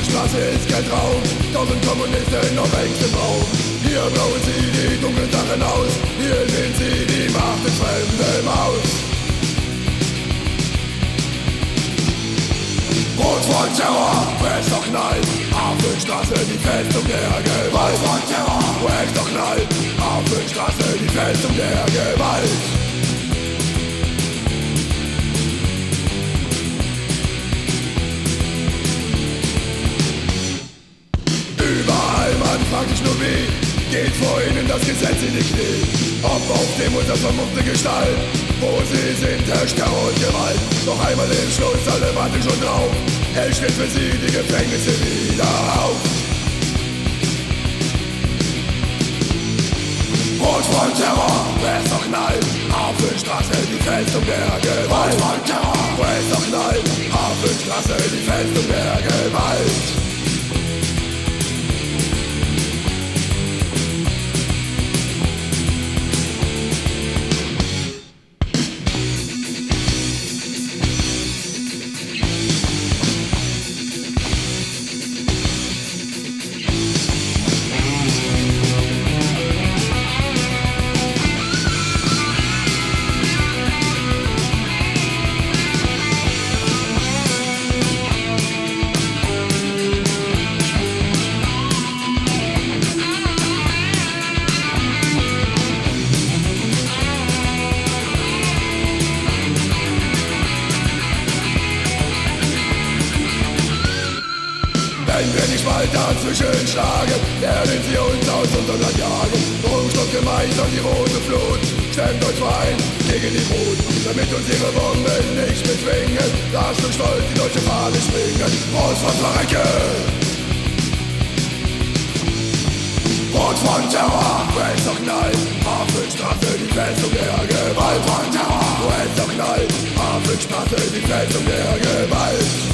Hafenstraße ist kein Traum, 1000 Kommunisten auf engstem Raum. Hier blauen sie die dunklen Sachen aus, hier sehen sie die Macht in fremdem Haus. Rot von Terror, West doch Knall, Hafenstraße, die Festung der Gewalt. Rot von Terror, West doch Knall, Hafenstraße, die Festung der Gewalt. Frag dich nur wie, geht vor ihnen das Gesetz in die Knie. Ob auf dem oder vermummte Gestalt, wo sie sind, herrscht Terror und Gewalt. Noch einmal den Schluss, alle warten schon drauf. Er stellt für sie die Gefängnisse wieder auf. Rot von Terror, West doch Knall, Hafenstraße, die Festung der Gewalt. Rot von Terror, West doch Knall, Hafenstraße, die Festung der Gewalt. Wenn wir die Spalter dazwischen schlagen, werden sie uns aus unserem Land jagen. Druckstoff gemeinsam die rote Flut, stemmt euch ein gegen die Brut, damit uns ihre Bomben nicht bezwingen. Lasst uns stolz die deutsche Fahne schwingen, raus von Verrecke! Rot von Terror, West doch Knall, Hafenstraße, die Festung der Gewalt. Von Terror, West doch Knall, Hafenstraße, die Festung der Gewalt.